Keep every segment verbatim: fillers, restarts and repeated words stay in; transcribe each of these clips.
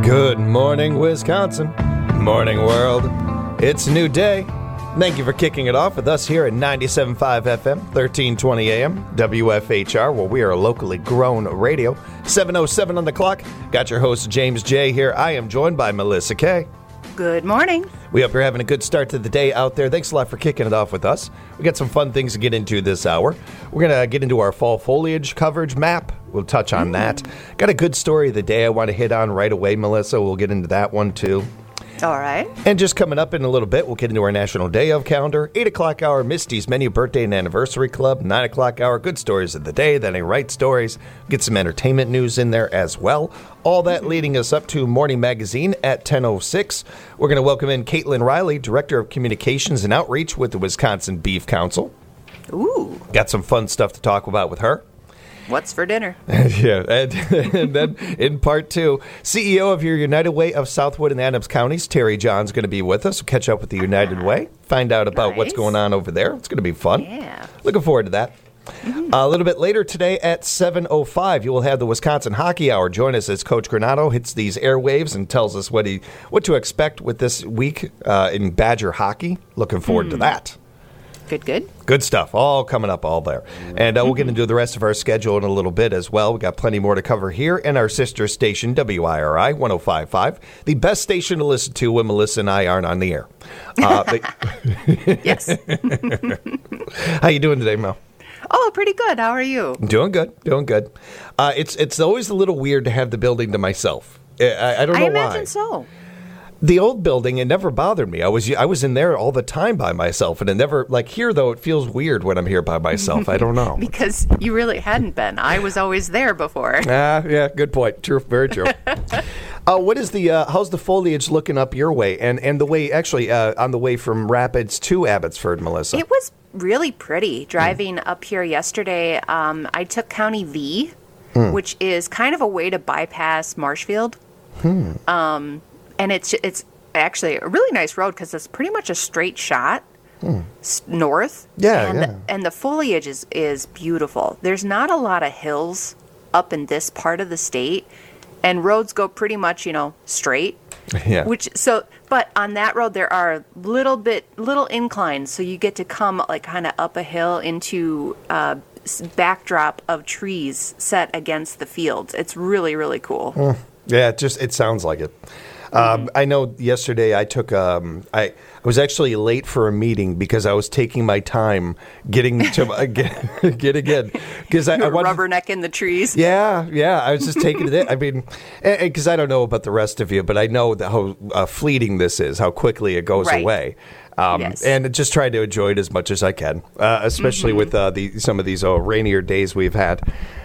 Good morning, Wisconsin. Morning, world. It's a new day. Thank you for kicking it off with us here at ninety-seven point five F M, thirteen twenty A M, W F H R, where we are a locally grown radio. seven oh seven on the clock. Got your host, James J. here. I am joined by Melissa K. Good morning. We hope you're having a good start to the day out there. Thanks a lot for kicking it off with us. We got some fun things to get into this hour. We're going to get into our fall foliage coverage map. We'll touch on mm. that. Got a good story of the day I want to hit on right away, Melissa. We'll get into that one, too. All right. And just coming up in a little bit, we'll get into our National Day of calendar. eight o'clock hour, Misty's Menu Birthday and Anniversary Club. nine o'clock hour, Good Stories of the Day. That ain't right stories. Get some entertainment news in there as well. All that leading us up to Morning Magazine at ten oh six. We're going to welcome in Caitlin Riley, Director of Communications and Outreach with the Wisconsin Beef Council. Ooh. Got some fun stuff to talk about with her. What's for dinner? yeah, and, and then in part two, C E O of your United Way of Southwood and Adams Counties, Terry John's going to be with us. We'll catch up with the United Way, find out about nice. what's going on over there. It's going to be fun. Yeah. Looking forward to that. Mm-hmm. Uh, a little bit later today at seven oh five, you will have the Wisconsin Hockey Hour. Join us as Coach Granato hits these airwaves and tells us what he what to expect with this week uh, in Badger hockey. Looking forward mm. to that. Good, good. Good stuff. All coming up all there. And uh, we'll get into the rest of our schedule in a little bit as well. We've got plenty more to cover here in our sister station, W I R I one oh five point five, the best station to listen to when Melissa and I aren't on the air. Uh, but yes. How you doing today, Mel? Oh, pretty good. How are you? Doing good. Doing good. Uh, it's it's always a little weird to have the building to myself. I, I don't know why. I imagine why. so. The old building, it never bothered me. I was I was in there all the time by myself, and it never, like here, though, it feels weird when I'm here by myself. I don't know. Because you really hadn't been. I was always there before. Ah, yeah, good point. True, very true. uh, what is the, uh, how's the foliage looking up your way? And, and the way, actually, uh, on the way from Rapids to Abbotsford, Melissa? It was really pretty. Driving mm. up here yesterday, um, I took County V, mm. which is kind of a way to bypass Marshfield. Hmm. Um... And it's it's actually a really nice road because it's pretty much a straight shot hmm. north. Yeah, and yeah. The, and the foliage is, is beautiful. There's not a lot of hills up in this part of the state, and roads go pretty much, you know, straight. Yeah. Which so, but on that road there are little bit little inclines, so you get to come like kind of up a hill into a backdrop of trees set against the fields. It's really really cool. Mm. Yeah, it just it sounds like it. Um, mm-hmm. I know yesterday I took, um, I, I was actually late for a meeting because I was taking my time getting to, uh, get, getting in. Because I, I wanted, rubbernecking the trees. Yeah, yeah. I was just taking it in. I mean, because I don't know about the rest of you, but I know that how uh, fleeting this is, how quickly it goes right. away. Um, yes. And just try to enjoy it as much as I can, uh, especially mm-hmm. with uh, the some of these uh, rainier days we've had.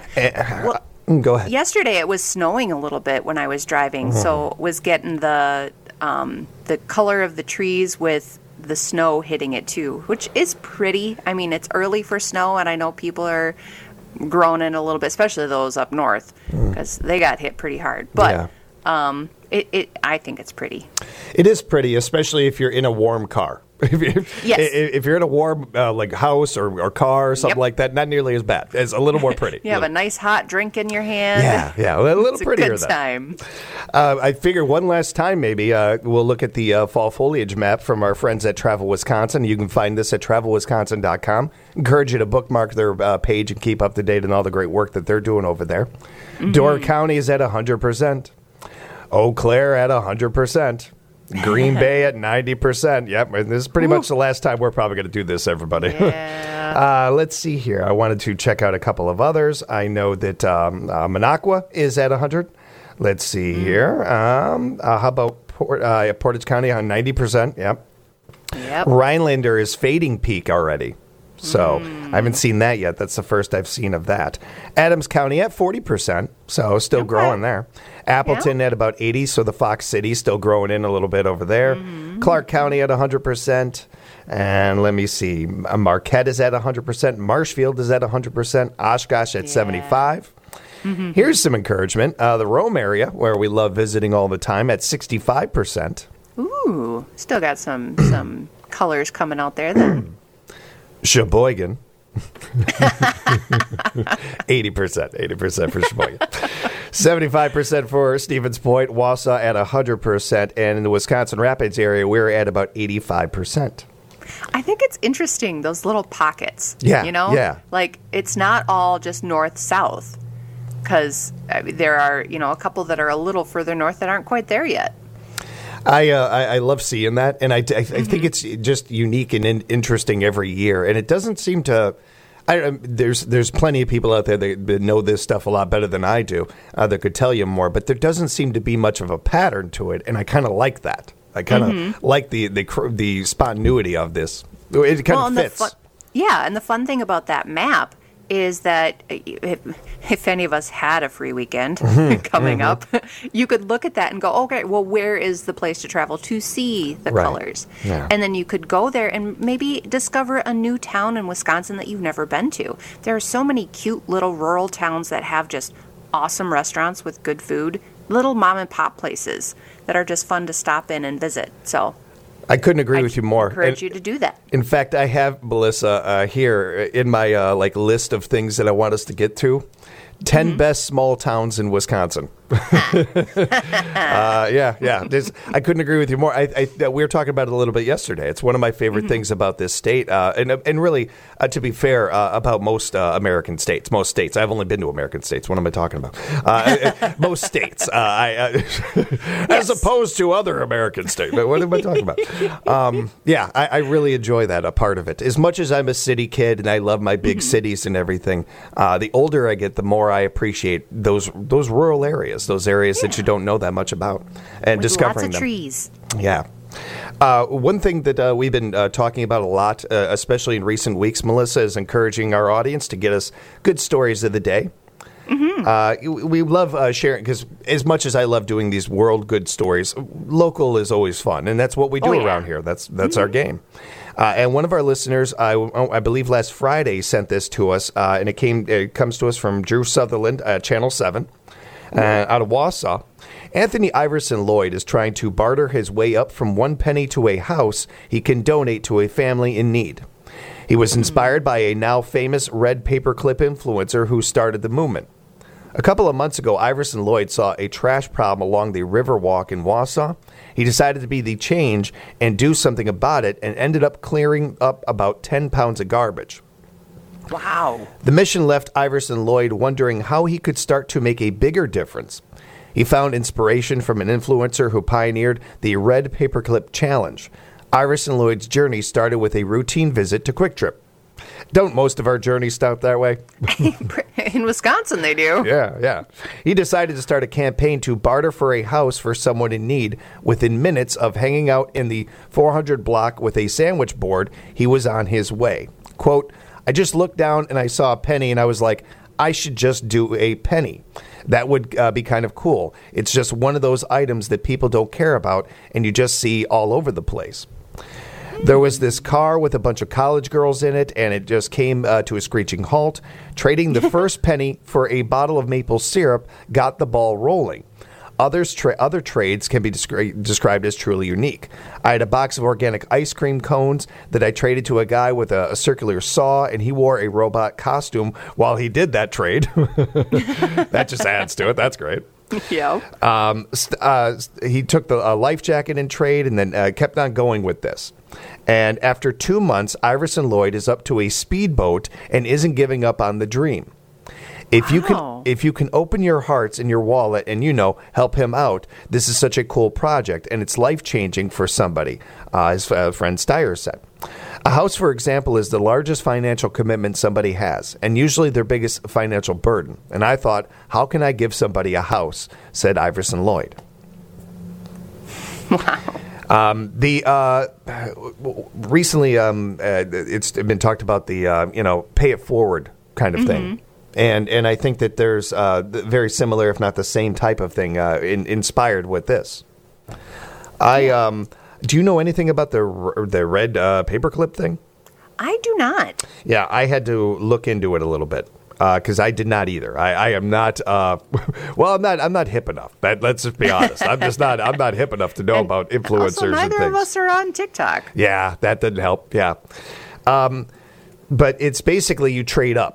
Uh, well, Go ahead. Yesterday it was snowing a little bit when I was driving, mm-hmm. so was getting the um, the color of the trees with the snow hitting it too, which is pretty. I mean, it's early for snow, and I know people are groaning a little bit, especially those up north, because mm. they got hit pretty hard. But yeah. um, it, it, I think it's pretty. It is pretty, especially if you're in a warm car. If you're, yes. if you're in a warm uh, like house or, or car or something yep. like that, not nearly as bad. It's a little more pretty. You have a nice hot drink in your hand. Yeah, yeah, a little it's prettier. It's a good time. Uh, I figure one last time maybe uh, we'll look at the uh, fall foliage map from our friends at Travel Wisconsin. You can find this at travel wisconsin dot com. Encourage you to bookmark their uh, page and keep up to date on all the great work that they're doing over there. Mm-hmm. Door County is at one hundred percent. Eau Claire at one hundred percent. Green Bay at ninety percent. Yep, this is pretty Ooh. much the last time we're probably going to do this, everybody. Yeah. uh, let's see here. I wanted to check out a couple of others. I know that um, uh, Minocqua is at one hundred. Let's see mm. here. Um, uh, how about Port, uh, Portage County on ninety percent? Yep. Yep. Rhinelander is fading peak already. So mm. I haven't seen that yet. That's the first I've seen of that. Adams County at forty percent, so still okay. growing there. Appleton yeah. at about eighty, so the Fox City still growing in a little bit over there. Mm-hmm. Clark County at one hundred percent. And let me see. Marquette is at one hundred percent. Marshfield is at one hundred percent. Oshkosh at yeah. seventy-five. Mm-hmm. Here's some encouragement. Uh, the Rome area, where we love visiting all the time, at sixty-five percent. Ooh, still got some some colors coming out there then. Sheboygan. eighty percent. eighty percent for Sheboygan. seventy-five percent for Stevens Point, Wausau at one hundred percent, and in the Wisconsin Rapids area, we're at about eighty-five percent. I think it's interesting, those little pockets. Yeah, You know? yeah. Like, it's not all just north-south, because I mean, there are, you know, a couple that are a little further north that aren't quite there yet. I, uh, I I love seeing that, and I, I, I mm-hmm. think it's just unique and in, interesting every year, and it doesn't seem to. I, um, there's there's plenty of people out there that, that know this stuff a lot better than I do, uh, that could tell you more, but there doesn't seem to be much of a pattern to it, and I kind of like that. I kind of mm-hmm. like the, the the spontaneity of this. It kind well, of fits. Fun, yeah, and the fun thing about that map is that if, if any of us had a free weekend mm-hmm. coming mm-hmm. up, you could look at that and go, okay, well, where is the place to travel to see the right. colors? Yeah. And then you could go there and maybe discover a new town in Wisconsin that you've never been to. There are so many cute little rural towns that have just awesome restaurants with good food, little mom and pop places that are just fun to stop in and visit. So I couldn't agree I with you more. Encourage and, you to do that. In fact, I have, Melissa, uh, here in my uh, like list of things that I want us to get to. ten mm-hmm. best small towns in Wisconsin. uh, yeah, yeah. There's, I couldn't agree with you more. I, I, we were talking about it a little bit yesterday. It's one of my favorite mm-hmm. things about this state. Uh, and, and really, uh, to be fair, uh, about most uh, American states. Most states. I've only been to American states. What am I talking about? Uh, most states. Uh, I, uh, yes. As opposed to other American states. But what am I talking about? Um, yeah, I, I really enjoy that, a part of it. As much as I'm a city kid and I love my big mm-hmm. cities and everything, uh, the older I get, the more I appreciate those those rural areas, those areas yeah. that you don't know that much about, and with discovering lots of them. trees. Yeah. Uh, one thing that uh, we've been uh, talking about a lot, uh, especially in recent weeks, Melissa, is encouraging our audience to get us good stories of the day. Mm-hmm. Uh, we love uh, sharing, because as much as I love doing these world good stories, local is always fun, and that's what we do oh, yeah. around here. That's that's mm-hmm. our game. Uh, and one of our listeners, I, I believe last Friday, sent this to us, uh, and it came it comes to us from Drew Sutherland, uh, Channel seven, uh, out of Wausau. Anthony Iverson Lloyd is trying to barter his way up from one penny to a house he can donate to a family in need. He was inspired by a now famous red paperclip influencer who started the movement. A couple of months ago, Iverson Lloyd saw a trash problem along the Riverwalk in Wausau. He decided to be the change and do something about it, and ended up clearing up about ten pounds of garbage. Wow. The mission left Iverson Lloyd wondering how he could start to make a bigger difference. He found inspiration from an influencer who pioneered the Red Paperclip Challenge. Iverson Lloyd's journey started with a routine visit to Quick Trip. Don't most of our journeys start that way? In Wisconsin, they do. Yeah, yeah. He decided to start a campaign to barter for a house for someone in need. Within minutes of hanging out in the four hundred block with a sandwich board, he was on his way. Quote, I just looked down and I saw a penny and I was like, I should just do a penny. That would uh, be kind of cool. It's just one of those items that people don't care about and you just see all over the place. There was this car with a bunch of college girls in it, and it just came uh, to a screeching halt. Trading the first penny for a bottle of maple syrup got the ball rolling. Others tra- other trades can be descri- described as truly unique. I had a box of organic ice cream cones that I traded to a guy with a, a circular saw, and he wore a robot costume while he did that trade. That just adds to it. That's great. Yeah. Um, st- uh, he took the uh, life jacket in trade and then uh, kept on going with this. And after two months, Iverson Lloyd is up to a speedboat and isn't giving up on the dream. If you Wow. can, if you can open your hearts and your wallet and, you know, help him out, this is such a cool project, and it's life-changing for somebody, uh, his uh, friend Steyer said. A house, for example, is the largest financial commitment somebody has, and usually their biggest financial burden. And I thought, how can I give somebody a house, said Iverson Lloyd. Wow. Um, the uh, recently, um, uh, it's been talked about the uh, you know pay it forward kind of mm-hmm. thing, and and I think that there's uh, very similar, if not the same type of thing, uh, in, inspired with this. I um, do you know anything about the the red uh, paperclip thing? I do not. Yeah, I had to look into it a little bit. Because uh, I did not either. I, I am not. Uh, well, I'm not. I'm not hip enough. That, let's just be honest. I'm just not. I'm not hip enough to know and about influencers also, neither and things. of us are on TikTok. Yeah, that didn't help. Yeah, um, but it's basically you trade up.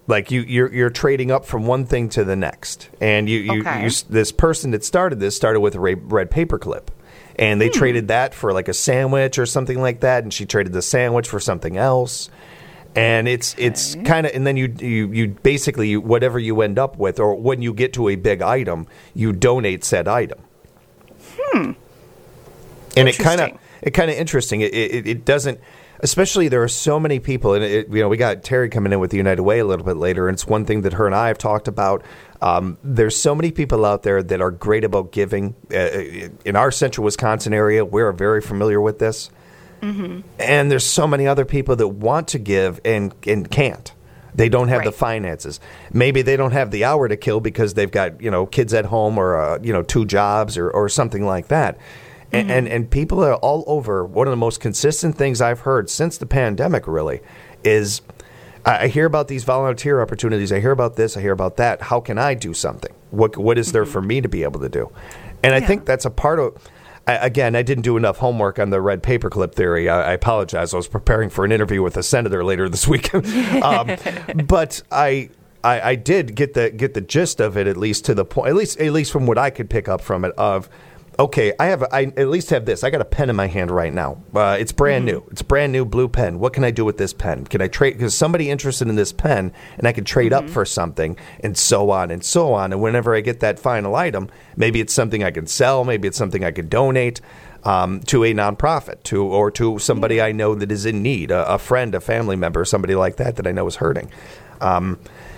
Like you, you're you're trading up from one thing to the next, and you, you, Okay. you this person that started this started with a ra- red paperclip, and they Hmm. traded that for like a sandwich or something like that, and she traded the sandwich for something else, and it's it's kind of, and then you you you basically whatever you end up with, or when you get to a big item, you donate said item. Hmm. And it kind of Interesting. it kind of interesting. It, it it doesn't. Especially, there are so many people, and it, you know, we got Terry coming in with the United Way a little bit later, and it's one thing that her and I have talked about. Um, there's so many people out there that are great about giving. Uh, in our central Wisconsin area, we're very familiar with this, mm-hmm. and there's so many other people that want to give and and can't. They don't have Right. the finances. Maybe they don't have the hour to kill because they've got, you know, kids at home or uh, you know two jobs or or something like that. And, Mm-hmm. and and people are all over. One of the most consistent things I've heard since the pandemic really is I I hear about these volunteer opportunities. I hear about this. I hear about that. How can I do something? What what is there for me to be able to do? And I Yeah. think that's a part of. I, again, I didn't do enough homework on the red paperclip theory. I, I apologize. I was preparing for an interview with a senator later this week, um, but I. I, I did get the get the gist of it, at least to the point, at least at least from what I could pick up from it. Of okay, I have I at least have this. I got a pen in my hand right now. Uh, it's brand new. It's a brand new blue pen. What can I do with this pen? Can I trade? Because somebody interested in this pen, and I could trade up for something, and so on and so on. And whenever I get that final item, maybe it's something I can sell. Maybe it's something I could donate. Um, to a nonprofit, to or to somebody I know that is in need, a, a friend, a family member, somebody like that that I know is hurting. Um,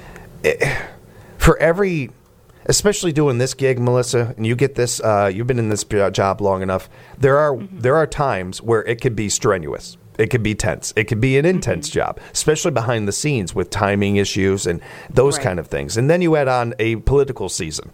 for every, especially doing this gig, Melissa, and you get this, uh, you've been in this job long enough. There are there are times where it could be strenuous. It could be tense. It could be an intense job, especially behind the scenes with timing issues and those Right. kind of things. And then you add on a political season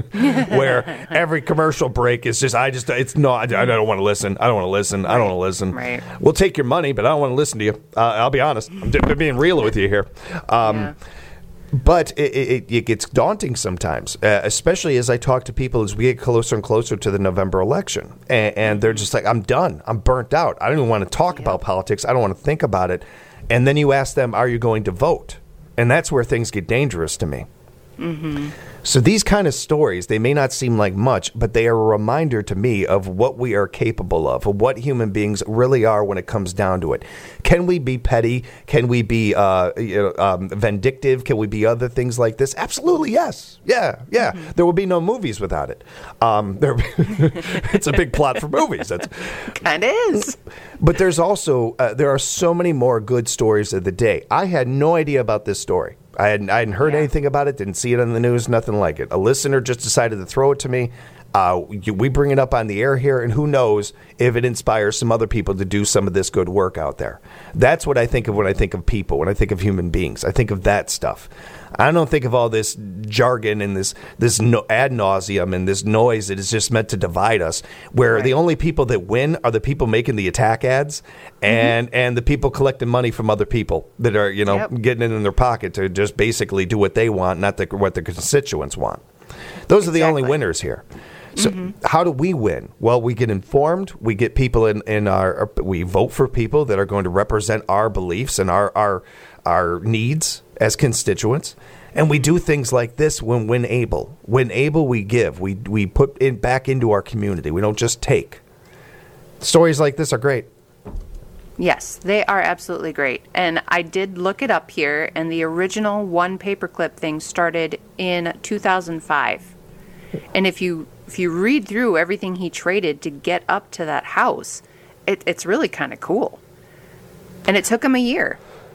where every commercial break is just, I just, it's no, I, I don't want to listen. I don't want to listen. I don't want to listen. Right. We'll take your money, but I don't want to listen to you. Uh, I'll be honest. I'm d- being real with you here. Um, Yeah. But it, it, it gets daunting sometimes, uh, especially as I talk to people as we get closer and closer to the November election. And, and they're just like, I'm done. I'm burnt out. I don't even want to talk Yeah. about politics. I don't want to think about it. And then you ask them, are you going to vote? And that's where things get dangerous to me. Mm-hmm. So these kind of stories, they may not seem like much, but they are a reminder to me of what we are capable of, of what human beings really are when it comes down to it. Can we be petty? Can we be uh, you know, um, vindictive? Can we be other things like this? Absolutely, yes. Yeah, yeah. Mm-hmm. There would be no movies without it. Um, there, it's a big plot for movies. That's Kind of is. But there's also, uh, there are so many more good stories of the day. I had no idea about this story. I hadn't, I hadn't heard Yeah. anything about it, didn't see it on the news, nothing like it. A listener just decided to throw it to me. Uh, you- we bring it up on the air here, and who knows if it inspires some other people to do some of this good work out there. That's what I think of when I think of people, when I think of human beings. I think of that stuff. I don't think of all this jargon and this this no, ad nauseum and this noise that is just meant to divide us, where Right. the only people that win are the people making the attack ads and mm-hmm. and the people collecting money from other people that are, you know, Yep. getting it in their pocket to just basically do what they want, not the, what the constituents want. Those are the only Exactly. winners here. So how do we win? Well, we get informed. We get people in, in our, our – we vote for people that are going to represent our beliefs and our, our, our needs as constituents. And we do things like this when when able. When able, we give. We we put it back into our community. We don't just take. Stories like this are great. Yes, they are absolutely great. And I did look it up here, and the original one paperclip thing started in two thousand five. And if you if you read through everything he traded to get up to that house, it, it's really kind of cool. And it took him a year.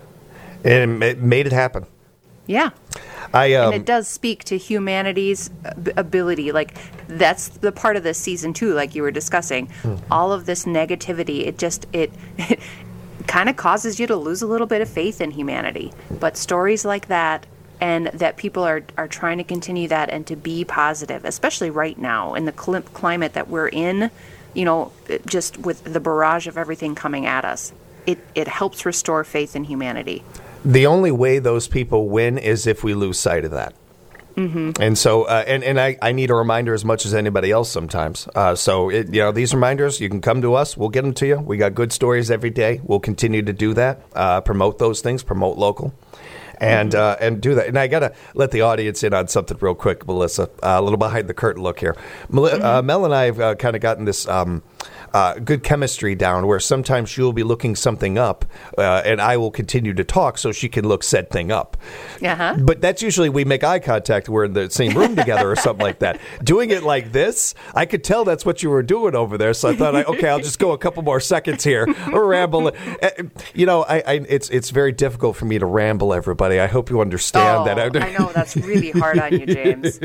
And it made it happen. Yeah. I um, And it does speak to humanity's ab- ability. Like, that's the part of this season, too, like you were discussing. All of this negativity, it just, it, it kind of causes you to lose a little bit of faith in humanity. But stories like that, and that people are, are trying to continue that and to be positive, especially right now in the cl- climate that we're in, you know, it- just with the barrage of everything coming at us, it, it helps restore faith in humanity. The only way those people win is if we lose sight of that. Mm-hmm. And so, uh, and, and I, I need a reminder as much as anybody else sometimes. Uh, so, it, you know, these reminders, you can come to us. We'll get them to you. We got good stories every day. We'll continue to do that, uh, promote those things, promote local. and uh, and do that. And I got to let the audience in on something real quick, Melissa. Uh, a little behind the curtain look here. Mel, mm-hmm. uh, Mel and I have uh, kind of gotten this um, uh, good chemistry down where sometimes she will be looking something up uh, and I will continue to talk so she can look said thing up. Uh-huh. But that's usually we make eye contact. We're in the same room together or something like that. Doing it like this, I could tell that's what you were doing over there. So I thought, I, okay, I'll just go a couple more seconds here or ramble. You know, I, I, it's it's very difficult for me to ramble, everybody. I hope you understand oh, that. I know that's really hard on you, James.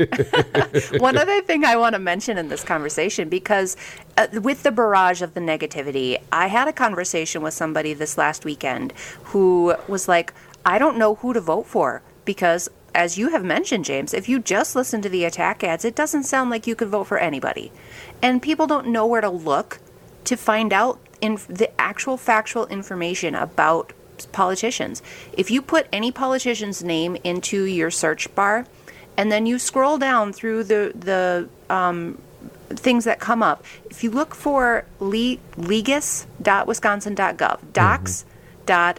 One other thing I want to mention in this conversation, because uh, with the barrage of the negativity, I had a conversation with somebody this last weekend who was like, I don't know who to vote for because, as you have mentioned, James, if you just listen to the attack ads, it doesn't sound like you could vote for anybody. And people don't know where to look to find out in the actual factual information about politicians. If you put any politician's name into your search bar and then you scroll down through the the um, things that come up, if you look for le- legis dot wisconsin dot gov, docs dot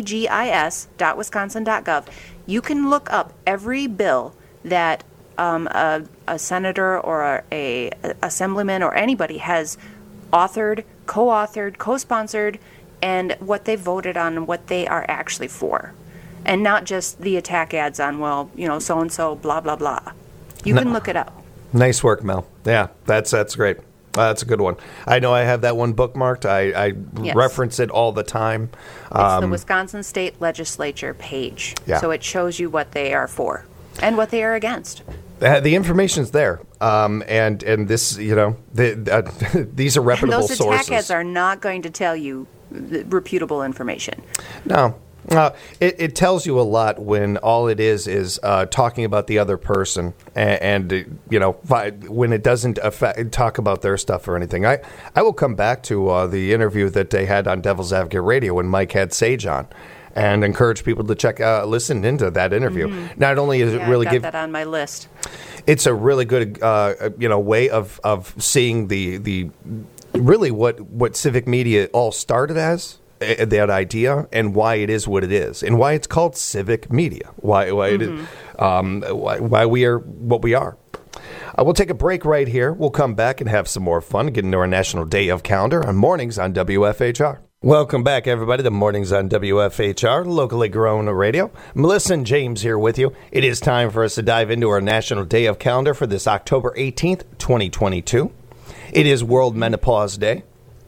legis dot wisconsin dot gov, you can look up every bill that um, a, a senator or a, a, a assemblyman or anybody has authored, co-authored, co-sponsored, and what they voted on and what they are actually for. And not just the attack ads on, well, you know, so-and-so, blah, blah, blah. You no. can look it up. Nice work, Mel. Yeah, that's that's great. Uh, that's a good one. I know I have that one bookmarked. I, I yes. reference it all the time. It's um, the Wisconsin State Legislature page. Yeah. So it shows you what they are for and what they are against. The, the information's there, um, and and this, you know, the, uh, these are reputable and those sources. attack ads are not going to tell you the reputable information. No. Uh, it, it tells you a lot when all it is is uh, talking about the other person, and, and uh, you know, when it doesn't affect, talk about their stuff or anything. I, I will come back to uh, the interview that they had on Devil's Advocate Radio when Mike had Sage on, and encourage people to check, uh, listen into that interview. Mm-hmm. Not only is yeah, it really I got give that on my list. It's a really good, uh, you know, way of of seeing the the really what what civic media all started as. That idea and why it is what it is and why it's called civic media, why why mm-hmm. it is, um, why, why we are what we are. Uh, we'll take a break right here. We'll come back and have some more fun, get into our National Day of Calendar on Mornings on W F H R. Welcome back, everybody, to Mornings on W F H R, locally grown radio. Melissa and James here with you. It is time for us to dive into our National Day of Calendar for this October eighteenth, twenty twenty-two. It is World Menopause Day.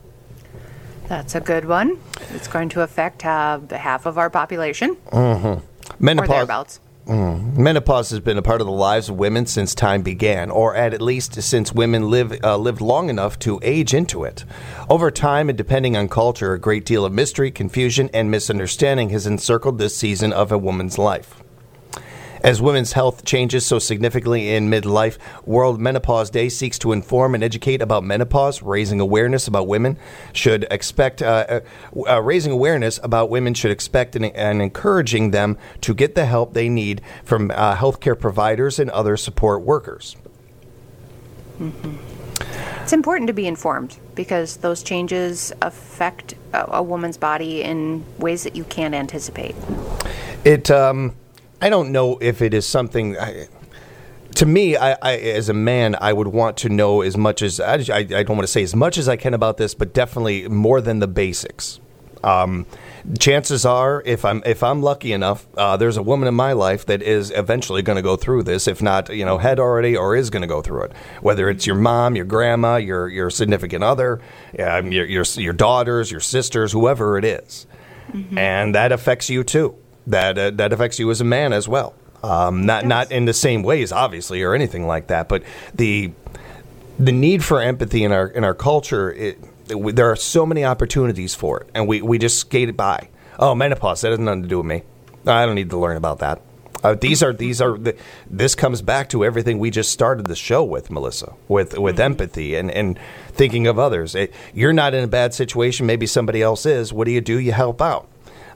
That's a good one. It's going to affect uh, half of our population. Mm-hmm. Menopause, or thereabouts. Mm, menopause has been a part of the lives of women since time began, or at least since women live, uh, lived long enough to age into it. Over time, and depending on culture, a great deal of mystery, confusion, and misunderstanding has encircled this season of a woman's life. As women's health changes so significantly in midlife, World Menopause Day seeks to inform and educate about menopause, raising awareness about women should expect, uh, uh, raising awareness about women should expect and, and encouraging them to get the help they need from uh, healthcare providers and other support workers. Mm-hmm. It's important to be informed because those changes affect a, a woman's body in ways that you can't anticipate. It, um... I don't know if it is something. I, to me, I, I, as a man, I would want to know as much as I, I, I don't want to say as much as I can about this, but definitely more than the basics. Um, chances are, if I'm if I'm lucky enough, uh, there's a woman in my life that is eventually going to go through this. If not, you know, had already or is going to go through it. Whether it's your mom, your grandma, your your significant other, um, your your your daughters, your sisters, whoever it is, mm-hmm. and that affects you too. That uh, that affects you as a man as well. Um, not yes. not in the same ways, obviously, or anything like that. But the the need for empathy in our in our culture, it, it, there are so many opportunities for it, and we, we just skate it by. Oh, menopause, that has nothing to do with me. I don't need to learn about that. Uh, these are these are the, this comes back to everything we just started the show with, Melissa, with with mm-hmm. empathy and, and thinking of others. It, you're not in a bad situation. Maybe somebody else is. What do you do? You help out.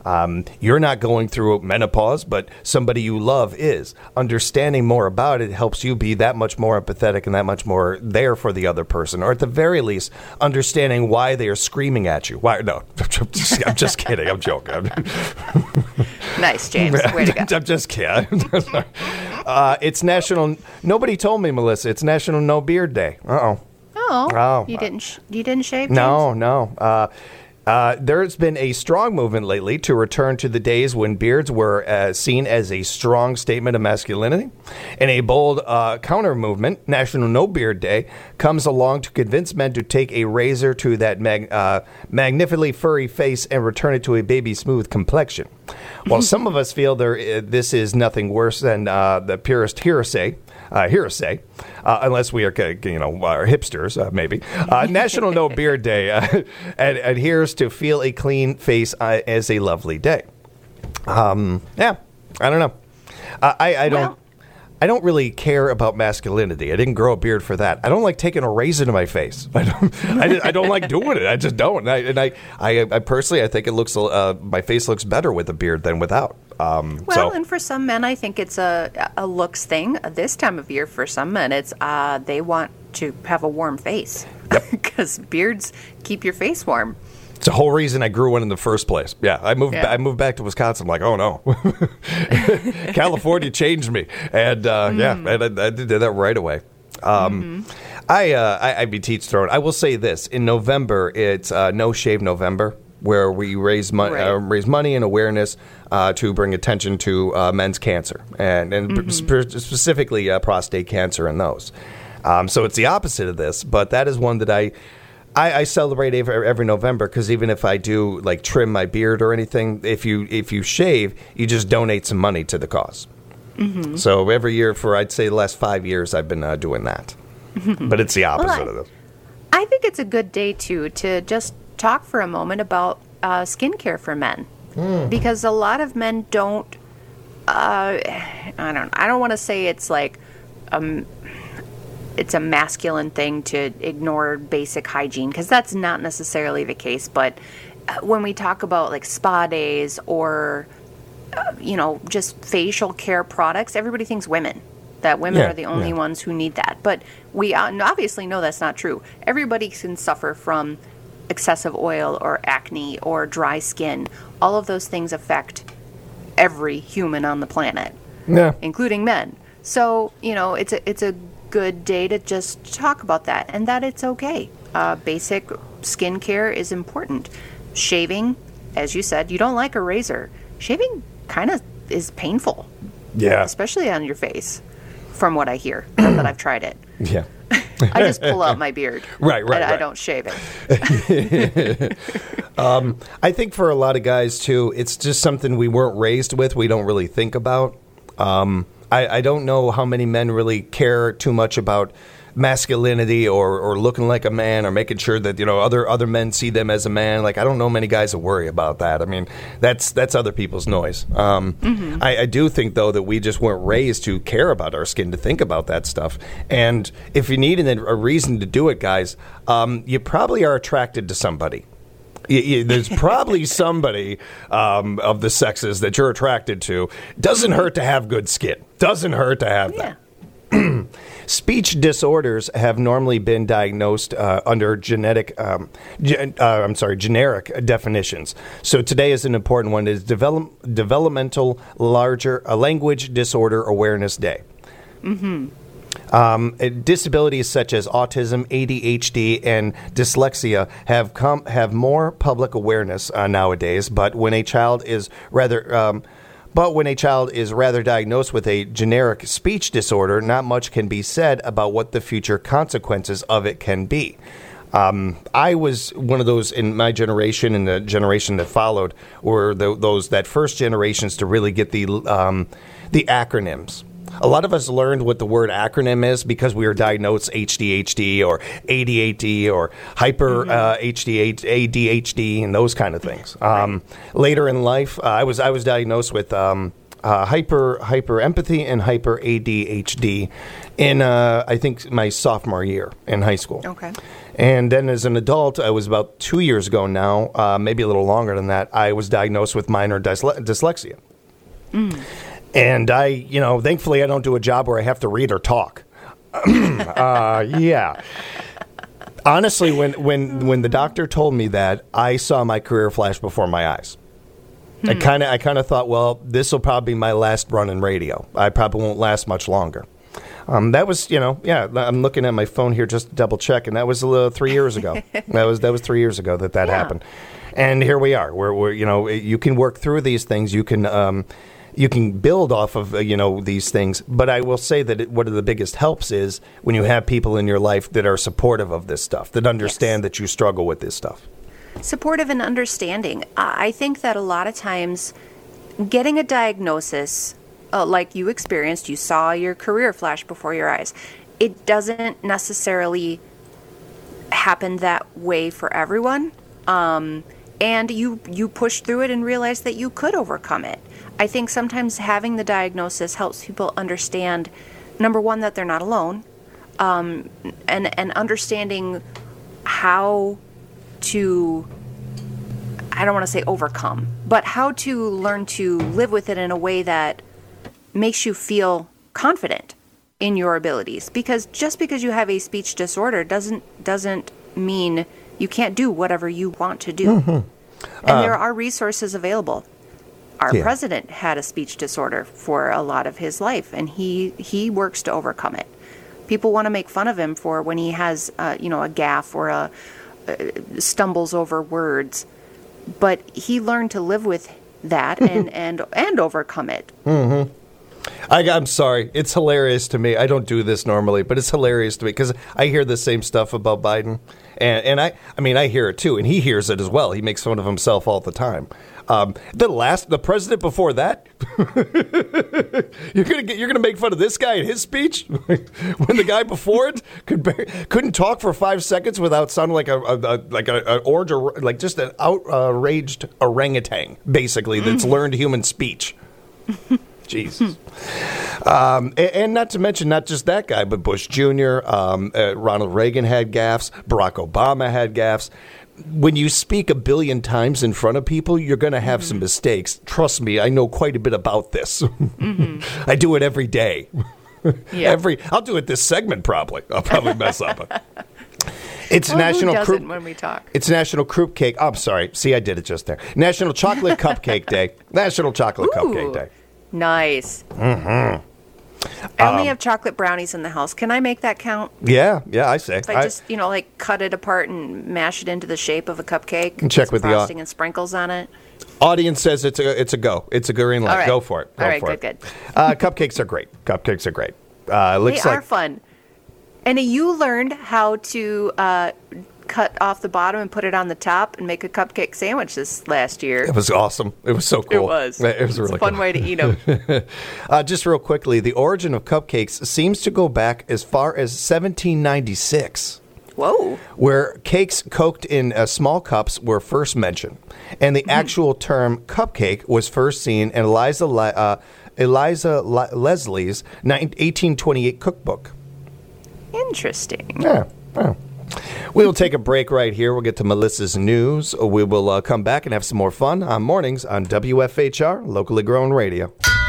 Um, you're not going through menopause, but somebody you love is. Understanding more about it helps you be that much more empathetic and that much more there for the other person, or at the very least, understanding why they are screaming at you. Why? No, I'm just, I'm just kidding. I'm joking. Nice, James. Way to go. I'm just kidding. uh, it's National. Nobody told me, Melissa. It's National No Beard Day. Uh oh. Oh. Oh. You didn't. Sh- you didn't shave. James? No, no. Uh, Uh, there's been a strong movement lately to return to the days when beards were uh, seen as a strong statement of masculinity. And a bold uh, counter movement, National No Beard Day, comes along to convince men to take a razor to that mag- uh, magnificently furry face and return it to a baby smooth complexion. While some of us feel there, uh, this is nothing worse than uh, the purest hearsay, Uh, hearsay, uh, unless we are, you know, are hipsters, uh, maybe. Uh, National No Beard Day uh, ad- adheres to feel a clean face uh, as a lovely day. Um, yeah, I don't know. Uh, I, I don't. Well, I don't really care about masculinity. I didn't grow a beard for that. I don't like taking a razor to my face. I don't. I, I don't like doing it. I just don't. And I, and I, I, I personally, I think it looks. Uh, my face looks better with a beard than without. Um, well, so. and for some men, I think it's a a looks thing. This time of year, for some men, it's uh, they want to have a warm face because yep. beards keep your face warm. It's the whole reason I grew one in the first place. Yeah, I moved. Yeah. Ba- I moved back to Wisconsin. I'm like, oh no, California changed me, and uh, mm. yeah, and I, I did that right away. Um, mm-hmm. I, uh, I I be teach throwing. I will say this: in November, it's uh, No Shave November, where we raise money, right. uh, raise money and awareness uh, to bring attention to uh, men's cancer, and and mm-hmm. spe- specifically uh, prostate cancer and those. Um, so it's the opposite of this, but that is one that I. I, I celebrate every, every November because even if I do like trim my beard or anything, if you if you shave, you just donate some money to the cause. Mm-hmm. So every year for I'd say the last five years, I've been uh, doing that. But it's the opposite well, I, of this. I think it's a good day too to just talk for a moment about uh, skincare for men mm. because a lot of men don't. Uh, I don't. I don't want to say it's like. Um, It's a masculine thing to ignore basic hygiene because that's not necessarily the case. But when we talk about like spa days or, uh, you know, just facial care products, everybody thinks women, that women yeah, are the only yeah. ones who need that. But we obviously know that's not true. Everybody can suffer from excessive oil or acne or dry skin. All of those things affect every human on the planet, yeah. including men. So, you know, it's a, it's a good day to just talk about that and that it's okay. Uh, basic skincare is important. Shaving, as you said, you don't like a razor. Shaving kind of is painful. Yeah. Especially on your face, from what I hear, not that I've tried it. Yeah. I just pull out my beard. Right, right, I, right. I don't shave it. um, I think for a lot of guys, too, it's just something we weren't raised with. We don't really think about. Um I, I don't know how many men really care too much about masculinity or, or looking like a man or making sure that, you know, other other men see them as a man. Like, I don't know many guys that worry about that. I mean, that's that's other people's noise. Um, mm-hmm. I, I do think, though, that we just weren't raised to care about our skin, to think about that stuff. And if you need a, a reason to do it, guys, um, you probably are attracted to somebody. You, you, there's probably somebody um, of the sexes that you're attracted to. Doesn't hurt to have good skin. Doesn't hurt to have yeah. that. Speech disorders have normally been diagnosed uh, under genetic, um, ge- uh, I'm sorry, generic definitions. So today is an important one. Is develop, developmental larger uh, language disorder awareness day. Mm-hmm. Um, disabilities such as autism, A D H D, and dyslexia have come have more public awareness uh, nowadays. But when a child is rather, um, but when a child is rather diagnosed with a generic speech disorder, not much can be said about what the future consequences of it can be. Um, I was one of those in my generation and the generation that followed were the, those that first generations to really get the um, the acronyms. A lot of us learned what the word acronym is because we were diagnosed H D H D or A D H D or hyper mm-hmm. uh, H D A D H D and those kind of things. Um, later in life, uh, I was I was diagnosed with um, uh, hyper hyper empathy and hyper A D H D in uh, I think my sophomore year in high school. Okay. And then as an adult, I was about two years ago now, uh, maybe a little longer than that, I was diagnosed with minor dysle- dyslexia. Mm. And I, you know, thankfully I don't do a job where I have to read or talk. uh, yeah. Honestly, when, when, when the doctor told me that, I saw my career flash before my eyes. Hmm. I kind of I kind of thought, well, this will probably be my last run in radio. I probably won't last much longer. Um, that was, you know, yeah. I'm looking at my phone here just to double check, and that was uh, three years ago. that was that was three years ago that that yeah. happened, and here we are. We're, we're, you know, you can work through these things. You can, um, you can build off of, uh, you know, these things. But I will say that it, one of the biggest helps is when you have people in your life that are supportive of this stuff, that understand yes. that you struggle with this stuff. Supportive and understanding. I think that a lot of times, getting a diagnosis. Uh, like you experienced, you saw your career flash before your eyes. It doesn't necessarily happen that way for everyone. Um, and you, you push through it and realize that you could overcome it. I think sometimes having the diagnosis helps people understand, number one, that they're not alone, um, and, and understanding how to, I don't want to say overcome, but how to learn to live with it in a way that makes you feel confident in your abilities. Because just because you have a speech disorder doesn't doesn't mean you can't do whatever you want to do. Mm-hmm. And uh, there are resources available. Our yeah. president had a speech disorder for a lot of his life, and he he works to overcome it. People want to make fun of him for when he has uh, you know a gaffe or a uh, stumbles over words, but he learned to live with that and and and overcome it. Mm-hmm. I, I'm sorry. It's hilarious to me. I don't do this normally, but it's hilarious to me because I hear the same stuff about Biden. And, and I, I mean, I hear it too, and he hears it as well. He makes fun of himself all the time. Um, the last, the president before that, you're gonna get, you're gonna make fun of this guy in his speech when the guy before it could bar- couldn't talk for five seconds without sounding like a, a, a like a, a orange or like just an outraged orangutan, basically that's learned human speech. Jesus. Um, and, and not to mention, not just that guy, but Bush Junior, um, uh, Ronald Reagan had gaffes. Barack Obama had gaffes. When you speak a billion times in front of people, you're going to have mm-hmm. some mistakes. Trust me, I know quite a bit about this. Mm-hmm. I do it every day. Yeah. every, I'll do it this segment probably. I'll probably mess up. It's well, National who doesn't Croup- when we talk? It's National Croup Cake. Oh, I'm sorry. See, I did it just there. National Chocolate Cupcake Day. National Chocolate Ooh. Cupcake Day. Nice. Mm-hmm. I only um, have chocolate brownies in the house. Can I make that count? Yeah, yeah, I say. If I, I just, you know, like cut it apart and mash it into the shape of a cupcake. And check with the frosting and sprinkles on it. Audience says it's a it's a go. It's a green light. Right. Go for it. Go All right, for good, it. good. Uh, cupcakes are great. Cupcakes are great. Uh, looks they like are fun. And you learned how to uh, cut off the bottom and put it on the top and make a cupcake sandwich this last year. It was awesome. It was so cool. It was. It was it's really a fun cool. way to eat them. uh, just real quickly, the origin of cupcakes seems to go back as far as seventeen ninety-six. Whoa. Where cakes cooked in uh, small cups were first mentioned. And the mm-hmm. actual term cupcake was first seen in Eliza, uh, Eliza Le- Leslie's eighteen twenty-eight cookbook. Interesting. Yeah. yeah. We'll take a break right here. We'll get to Melissa's news. We will uh, come back and have some more fun on mornings on W F H R, locally grown radio.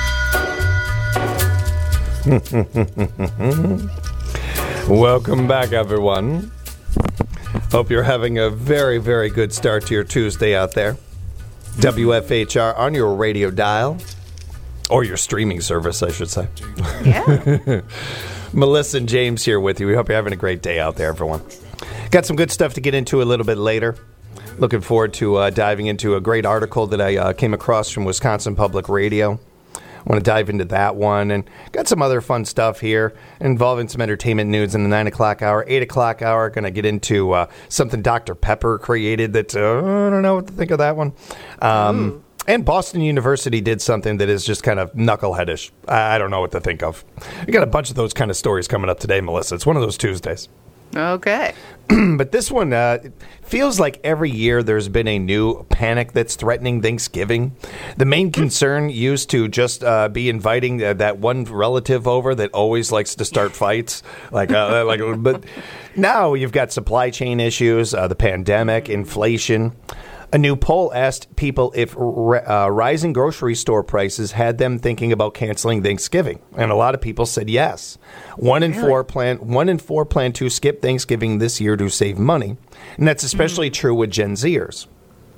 Welcome back, everyone. Hope you're having a very, very good start to your Tuesday out there. W F H R on your radio dial, or your streaming service, I should say. Yeah. Melissa and James here with you. We hope you're having a great day out there, everyone. Got some good stuff to get into a little bit later. Looking forward to uh, diving into a great article that I uh, came across from Wisconsin Public Radio. I want to dive into that one, and got some other fun stuff here involving some entertainment news in the nine o'clock hour, eight o'clock hour. Going to get into uh, something Doctor Pepper created that, uh, I don't know what to think of that one. Um, and Boston University did something that is just kind of knuckleheadish. I, I don't know what to think of. We got a bunch of those kind of stories coming up today, Melissa. It's one of those Tuesdays. Okay. But this one uh, feels like every year there's been a new panic that's threatening Thanksgiving. The main concern used to just uh, be inviting uh, that one relative over that always likes to start fights. Like, uh, like, but now you've got supply chain issues, uh, the pandemic, inflation. A new poll asked people if uh, rising grocery store prices had them thinking about canceling Thanksgiving, and a lot of people said yes. One in Really? four plan one in four plan to skip Thanksgiving this year to save money, and that's especially mm-hmm. true with Gen Zers.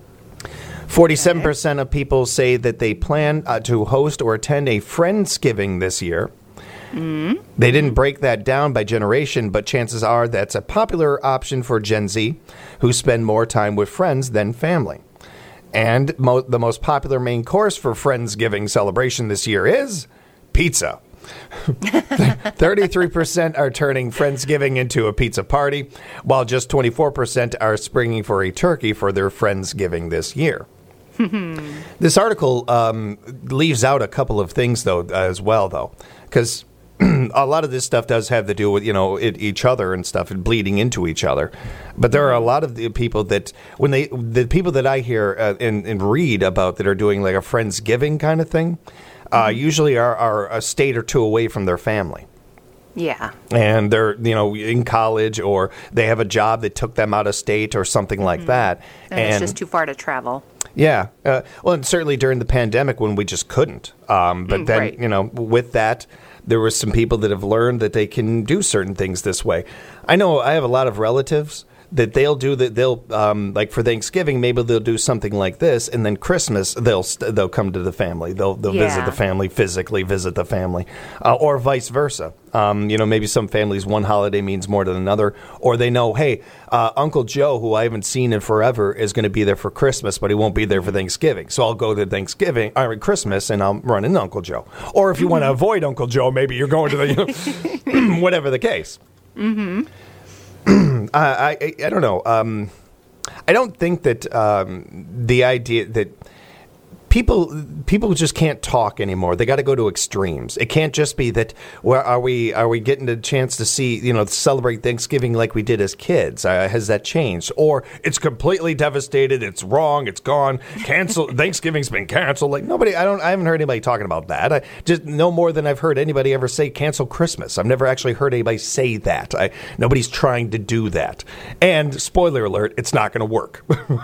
Forty-seven percent of people say that they plan uh, to host or attend a Friendsgiving this year. Mm-hmm. They didn't break that down by generation, but chances are that's a popular option for Gen Z, who spend more time with friends than family. And mo- the most popular main course for Friendsgiving celebration this year is pizza. thirty-three percent are turning Friendsgiving into a pizza party, while just twenty-four percent are springing for a turkey for their Friendsgiving this year. This article um, leaves out a couple of things, though, as well, though, because a lot of this stuff does have to do with, you know, it, each other and stuff and bleeding into each other. But there are a lot of the people that when they the people that I hear uh, and, and read about that are doing like a Friendsgiving kind of thing uh, mm-hmm. usually are, are a state or two away from their family. Yeah. And they're, you know, in college or they have a job that took them out of state or something like mm-hmm. that. And, and it's just too far to travel. Yeah. Uh, well, and certainly during the pandemic when we just couldn't. Um, but mm, then, right. you know, with that, there were some people that have learned that they can do certain things this way. I know I have a lot of relatives that they'll do that. They'll um, like for Thanksgiving, maybe they'll do something like this, and then Christmas they'll st- they'll come to the family. They'll they'll yeah. visit the family physically, visit the family, uh, or vice versa. Um, you know, maybe some families one holiday means more than another, or they know, hey, uh, Uncle Joe, who I haven't seen in forever, is going to be there for Christmas, but he won't be there for Thanksgiving. So I'll go to Thanksgiving or Christmas, and I'll run into Uncle Joe. Or if you want to avoid Uncle Joe, maybe you're going to the you know, whatever the case. Mm-hmm. I, I I don't know. Um, I don't think that um, the idea that people people just can't talk anymore. They got to go to extremes. It can't just be that. Where are we? Are we getting a chance to see, you know, celebrate Thanksgiving like we did as kids? Uh, has that changed? Or it's completely devastated. It's wrong. It's gone. Cancel. Thanksgiving's been canceled. Like nobody. I don't. I haven't heard anybody talking about that. I just no more than I've heard anybody ever say cancel Christmas. I've never actually heard anybody say that. I, nobody's trying to do that. And spoiler alert, it's not going to work.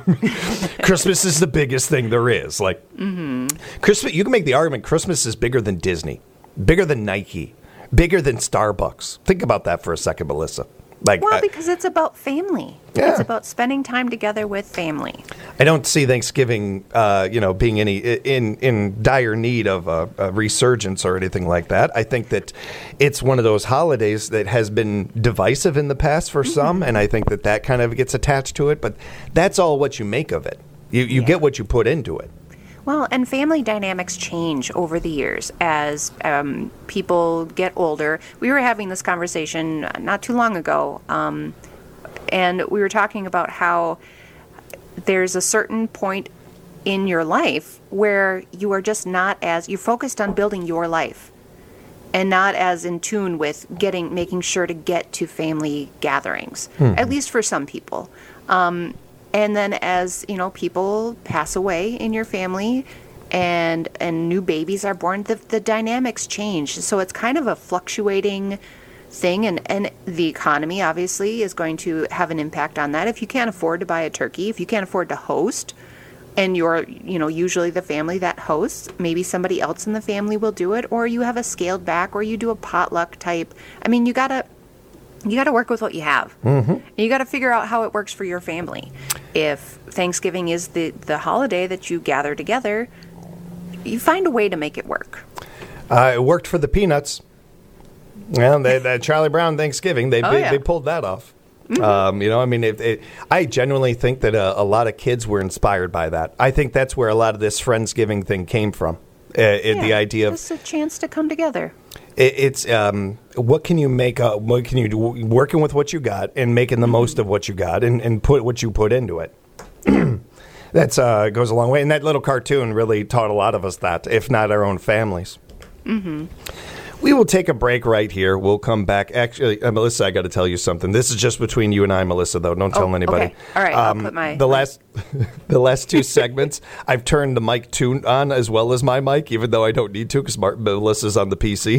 Christmas is the biggest thing there is. Like. Mm-hmm. Christmas, you can make the argument Christmas is bigger than Disney, bigger than Nike, bigger than Starbucks. Think about that for a second, Melissa. Like, well, uh, because it's about family. Yeah. It's about spending time together with family. I don't see Thanksgiving, uh, you know, being any in in dire need of a, a resurgence or anything like that. I think that it's one of those holidays that has been divisive in the past for mm-hmm. some, and I think that that kind of gets attached to it. But that's all what you make of it. You you yeah. get what you put into it. Well, and family dynamics change over the years as um, people get older. We were having this conversation not too long ago, um, and we were talking about how there's a certain point in your life where you are just not as, you're focused on building your life and not as in tune with getting, making sure to get to family gatherings, hmm. at least for some people. Um, And then as, you know, people pass away in your family and and new babies are born, the, the dynamics change. So it's kind of a fluctuating thing. And, and the economy, obviously, is going to have an impact on that. If you can't afford to buy a turkey, if you can't afford to host, and you're, you know, usually the family that hosts, maybe somebody else in the family will do it, or you have a scaled back, or you do a potluck type. I mean, you got to... You got to work with what you have. Mm-hmm. You got to figure out how it works for your family. If Thanksgiving is the, the holiday that you gather together, you find a way to make it work. Uh, it worked for the Peanuts. Well, they, that Charlie Brown Thanksgiving, they oh, they, yeah. they pulled that off. Mm-hmm. Um, you know, I mean, it, it, I genuinely think that a, a lot of kids were inspired by that. I think that's where a lot of this Friendsgiving thing came from. Uh, it, yeah, the idea of just a chance to come together. It, it's um, what can you make? Uh, what can you do? Working with what you got and making the mm-hmm. most of what you got, and, and put what you put into it. That's uh, goes a long way. And that little cartoon really taught a lot of us that, if not our own families. Mm-hmm. We will take a break right here. We'll come back. Actually, uh, Melissa, I got to tell you something. This is just between you and I, Melissa, though. Don't tell oh, anybody. Okay. All right. Um, I'll put my the last the last two segments, I've turned the mic tune on as well as my mic, even though I don't need to because Melissa's on the P C.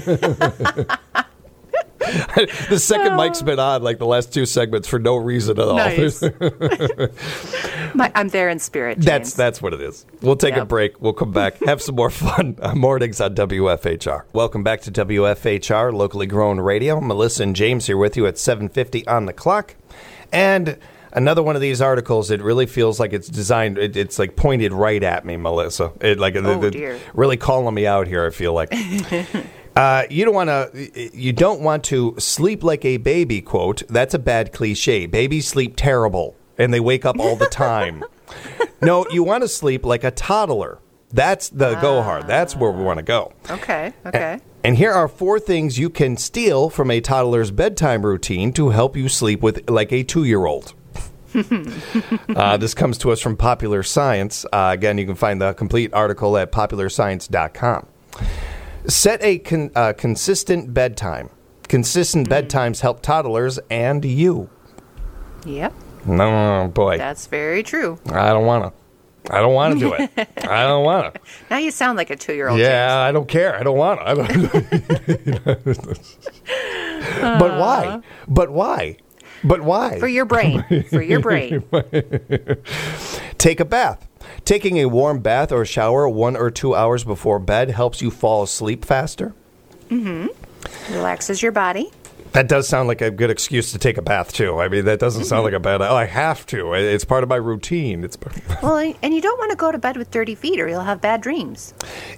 The second uh, mic's been on like the last two segments for no reason at all. Nice. My, I'm there in spirit, James. That's that's what it is. We'll take yep. a break. We'll come back. Have some more fun. Uh, mornings on W F H R. Welcome back to W F H R, locally grown radio. Melissa and James here with you at seven fifty on the clock. And another one of these articles, it really feels like it's designed, it, it's like pointed right at me, Melissa. It like oh, the, the, dear. Really calling me out here, I feel like. Uh, you don't want to. You don't want to sleep like a baby. Quote. That's a bad cliche. Babies sleep terrible, and they wake up all the time. No, you want to sleep like a toddler. That's the ah. go hard. That's where we want to go. Okay. Okay. And, and here are four things you can steal from a toddler's bedtime routine to help you sleep with like a two-year-old. uh, this comes to us from Popular Science. Uh, again, you can find the complete article at popular science dot com. Set a con- uh, consistent bedtime. Consistent mm. bedtimes help toddlers and you. Yep. No, boy. That's very true. I don't want to. I don't want to do it. I don't want to. Now you sound like a two-year-old. Yeah, James. I don't care. I don't want to. I don't. uh, but why? But why? But why? For your brain. For your brain. Take a bath. Taking a warm bath or shower one or two hours before bed helps you fall asleep faster. Mm-hmm. Relaxes your body. That does sound like a good excuse to take a bath, too. I mean, that doesn't sound like a bad... Oh, I have to. It's part of my routine. It's Well, and you don't want to go to bed with dirty feet or you'll have bad dreams.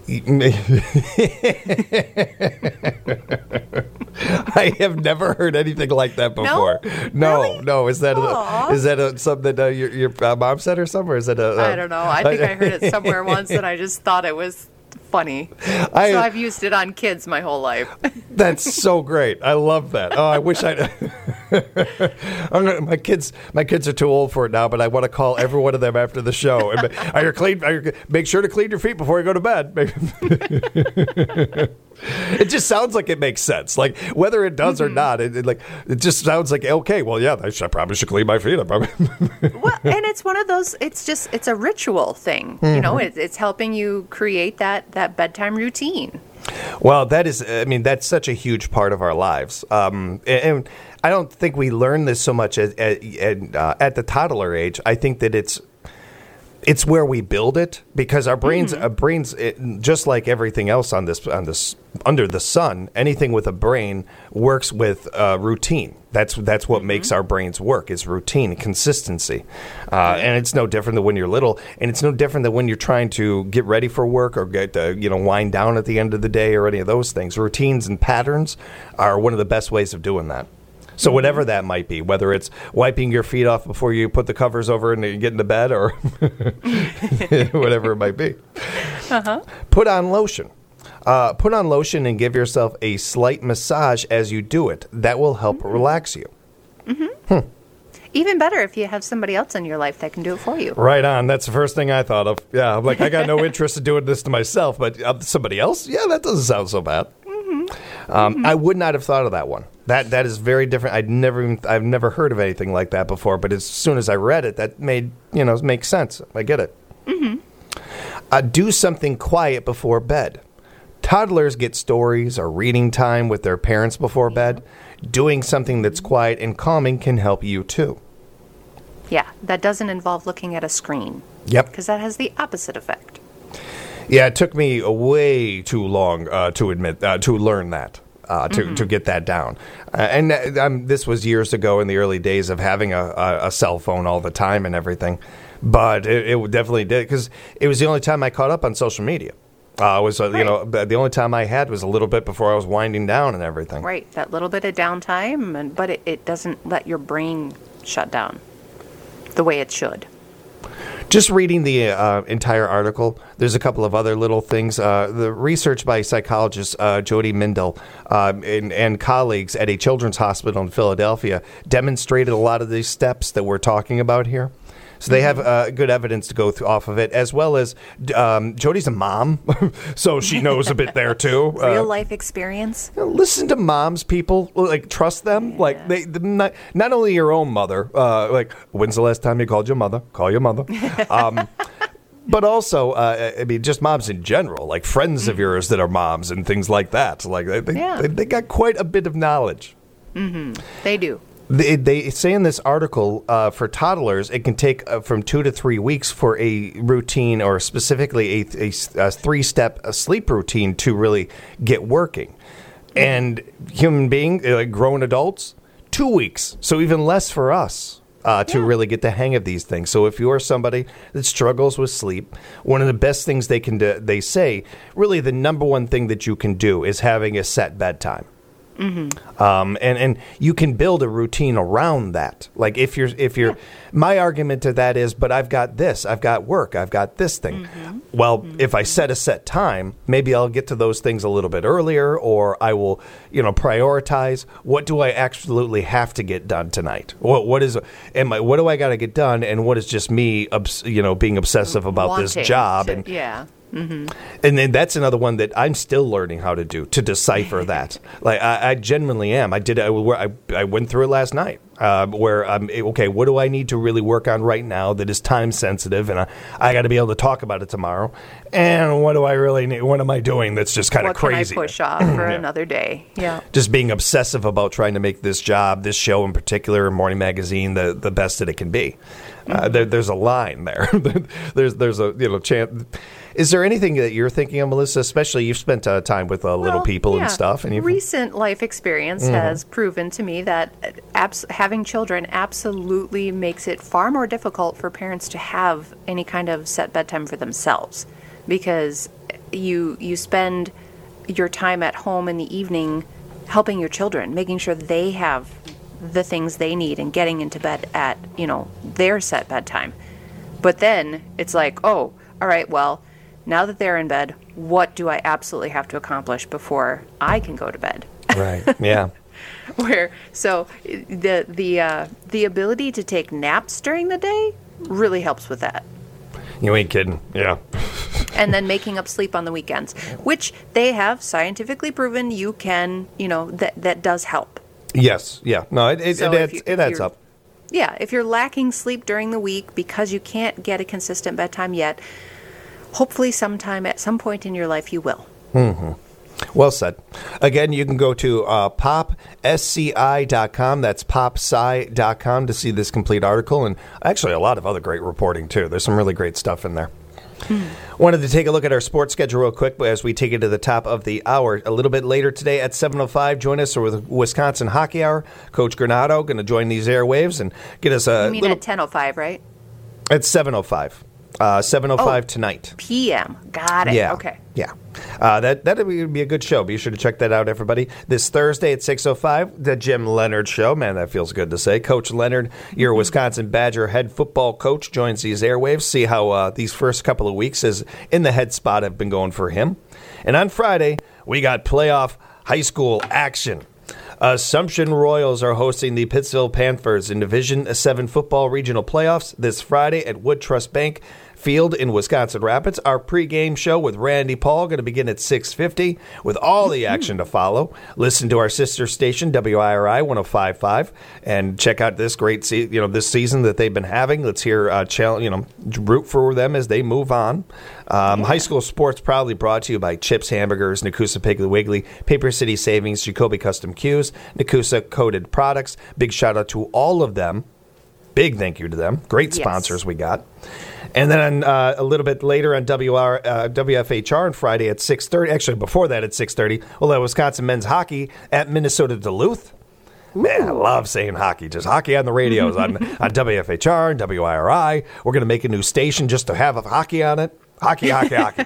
I have never heard anything like that before. No? No, Really? no. Is that a, is that a, something that uh, your, your uh, mom said or something? Or is that a, uh, I don't know. I think I heard it somewhere once and I just thought it was funny. I, so I've used it on kids my whole life. That's so great. I love that. Oh, I wish I'd... I'm gonna, my kids my kids are too old for it now, but I want to call every one of them after the show. And, are you clean? Are you, make sure to clean your feet before you go to bed. It just sounds like it makes sense. Like, whether it does mm-hmm. or not, it, it like it just sounds like, okay, well, yeah, I, should, I probably should clean my feet. I probably... Well, and it's one of those, it's just, it's a ritual thing. Mm-hmm. You know, it, it's helping you create that, that bedtime routine. Well, that is, I mean, that's such a huge part of our lives. Um, and, and I don't think we learn this so much at, at, uh, at the toddler age. I think that it's it's where we build it, because our brains, mm-hmm. our brains, it, just like everything else on this on this under the sun, anything with a brain works with uh, routine. That's that's what mm-hmm. makes our brains work, is routine, consistency, uh, and it's no different than when you're little, and it's no different than when you're trying to get ready for work or get uh, you know wind down at the end of the day or any of those things. Routines and patterns are one of the best ways of doing that. So whatever that might be, whether it's wiping your feet off before you put the covers over and you get into bed, or whatever it might be. Uh-huh. Put on lotion. Uh, put on lotion and give yourself a slight massage as you do it. That will help mm-hmm. relax you. Mm-hmm. Hmm. Even better if you have somebody else in your life that can do it for you. Right on. That's the first thing I thought of. Yeah, I'm like, I got no interest in doing this to myself, but uh, somebody else? Yeah, that doesn't sound so bad. Mm-hmm. Um, mm-hmm. I would not have thought of that one. That that is very different. I'd never even, I've never heard of anything like that before. But as soon as I read it, that made you know make sense. I get it. Mm-hmm. Uh, do something quiet before bed. Toddlers get stories or reading time with their parents before bed. Doing something that's quiet and calming can help you too. Yeah, that doesn't involve looking at a screen. Yep. Because that has the opposite effect. Yeah, it took me way too long uh, to admit uh, to learn that. Uh, to, mm-hmm. to get that down. Uh, and uh, um, this was years ago in the early days of having a, a, a cell phone all the time and everything. But it, it definitely did, because it was the only time I caught up on social media. Uh, was uh, right. You know the only time I had was a little bit before I was winding down and everything. Right, that little bit of downtime, and but it, it doesn't let your brain shut down the way it should. Just reading the uh, entire article, there's a couple of other little things. Uh, the research by psychologist uh, Jody Mindel uh, and, and colleagues at a children's hospital in Philadelphia demonstrated a lot of these steps that we're talking about here. So they have uh, good evidence to go through off of it, as well as um, Jody's a mom, so she knows a bit there too. Real Uh, life experience. Listen to moms, people. Like, trust them. Yeah. Like, they, the, not, not only your own mother. Uh, like, when's the last time you called your mother? Call your mother. Um, but also, uh, I mean, just moms in general, like friends mm-hmm. of yours that are moms and things like that. Like, they, they, yeah. they, they got quite a bit of knowledge. Mm-hmm. They do. They, they say in this article, uh, for toddlers, it can take uh, from two to three weeks for a routine, or specifically a, a, a three-step a sleep routine, to really get working. And human being, like grown adults, two weeks. So even less for us uh, to yeah. really get the hang of these things. So if you're somebody that struggles with sleep, one of the best things they can do, they say, really the number one thing that you can do is having a set bedtime. Mm-hmm. Um, and, and you can build a routine around that. Like if you're, if you're, yeah. my argument to that is, but I've got this, I've got work, I've got this thing. Mm-hmm. Well, mm-hmm. if I set a set time, maybe I'll get to those things a little bit earlier, or I will, you know, prioritize. What do I absolutely have to get done tonight? What, what is, am I, what do I got to get done? And what is just me, obs- you know, being obsessive about Wanting this job? to, and yeah. Mm-hmm. And then that's another one that I'm still learning how to do, to decipher that. Like I, I genuinely am. I did. I, I, I went through it last night, uh, where I'm okay. What do I need to really work on right now that is time sensitive, and I, I got to be able to talk about it tomorrow. And what do I really need? What am I doing that's just kind of crazy? What can I push off for yeah. another day? Yeah. Just being obsessive about trying to make this job, this show in particular, Morning Magazine, the the best that it can be. Mm-hmm. Uh, there, there's a line there. there's there's a you know chance. Is there anything that you're thinking of, Melissa? Especially you've spent uh, time with uh, little well, people yeah. and stuff. And recent life experience mm-hmm. has proven to me that abs- having children absolutely makes it far more difficult for parents to have any kind of set bedtime for themselves, because you you spend your time at home in the evening helping your children, making sure they have the things they need and getting into bed at, you know, their set bedtime. But then it's like, oh, all right, well, now that they're in bed, what do I absolutely have to accomplish before I can go to bed? Right. Yeah. Where so the the uh, the ability to take naps during the day really helps with that. You ain't kidding. Yeah. And then making up sleep on the weekends, which they have scientifically proven you can, you know, that that does help. Yes. Yeah. No, it it, so it adds, you, it adds up. Yeah. If you're lacking sleep during the week because you can't get a consistent bedtime yet, hopefully sometime at some point in your life you will. Mm-hmm. Well said. Again, you can go to uh, pop s c i dot com. That's pop sci dot com to see this complete article. And actually a lot of other great reporting, too. There's some really great stuff in there. Hmm. Wanted to take a look at our sports schedule real quick as we take it to the top of the hour. A little bit later today at seven oh five, join us with Wisconsin Hockey Hour. Coach Granado going to join these airwaves and get us a You mean little... at ten oh five, right? At seven oh five. Uh, seven oh five oh, tonight. P M. Got it. Yeah. Okay. Yeah. Uh, that that would be a good show. Be sure to check that out, everybody. This Thursday at six oh five, the Jim Leonard Show. Man, that feels good to say. Coach Leonard, your Wisconsin Badger head football coach, joins these airwaves. See how uh, these first couple of weeks is in the head spot have been going for him. And on Friday, we got playoff high school action. Assumption Royals are hosting the Pittsville Panthers in Division seven football regional playoffs this Friday at Wood Trust Bank Field in Wisconsin Rapids. Our pregame show with Randy Paul going to begin at six fifty with all the action to follow. Listen to our sister station W I R I one oh five point five and check out this great se- you know this season that they've been having. Let's hear uh, challenge, you know root for them as they move on. Um, yeah. High school sports proudly brought to you by Chips Hamburgers, Nakusa Piggly Wiggly, Paper City Savings, Jacoby Custom Cues, Nakusa Coated Products. Big shout out to all of them. Big thank you to them. Great sponsors yes. we got. And then uh, a little bit later on W R, uh, W F H R on Friday at six thirty. Actually, before that at six thirty, we'll have Wisconsin men's hockey at Minnesota Duluth. Ooh. Man, I love saying hockey. Just hockey on the radios on, on W F H R and W I R I. We're going to make a new station just to have a hockey on it. Hockey, hockey, hockey.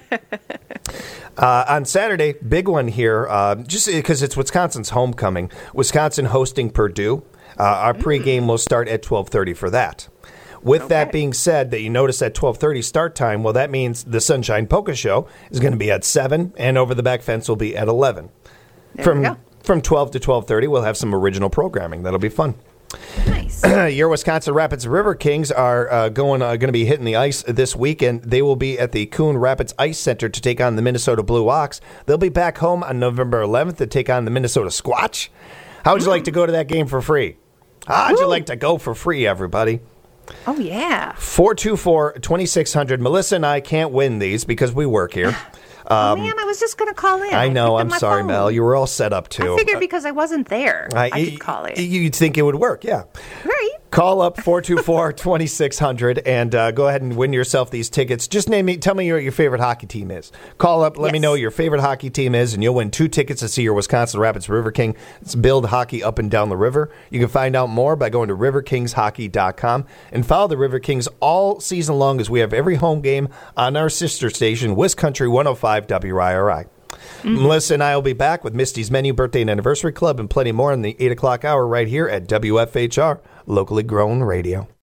Uh, on Saturday, big one here, uh, just because it's Wisconsin's homecoming. Wisconsin hosting Purdue. Uh, our pregame will start at twelve thirty for that. With okay. that being said, that you notice that twelve thirty start time, well, that means the Sunshine Polka Show is going to be at seven, and Over the Back Fence will be at eleven. There from we go. From twelve to twelve thirty, we'll have some original programming. That'll be fun. Nice. Nice. Your Wisconsin Rapids River Kings are uh, going uh, going to be hitting the ice this weekend. They will be at the Coon Rapids Ice Center to take on the Minnesota Blue Ox. They'll be back home on November eleventh to take on the Minnesota Squatch. How would you like to go to that game for free? How'd you like to go for free, everybody? Oh, yeah. four two four, two six zero zero. Melissa and I can't win these because we work here. Um, oh, man, I was just going to call in. I know. I'm my sorry, phone. Mel. You were all set up, too. I figured because I wasn't there, Uh, I y- could call it. You'd think it would work, yeah. Right. Call up four two four, two six zero zero and uh, go ahead and win yourself these tickets. Just name me, tell me what your favorite hockey team is. Call up, let Yes. me know what your favorite hockey team is, and you'll win two tickets to see your Wisconsin Rapids River King. It's build hockey up and down the river. You can find out more by going to river kings hockey dot com and follow the River Kings all season long as we have every home game on our sister station, Wiscountry one oh five W I R I. Mm-hmm. Melissa and I will be back with Misty's Menu Birthday and Anniversary Club and plenty more in the eight o'clock hour right here at W F H R, locally grown radio.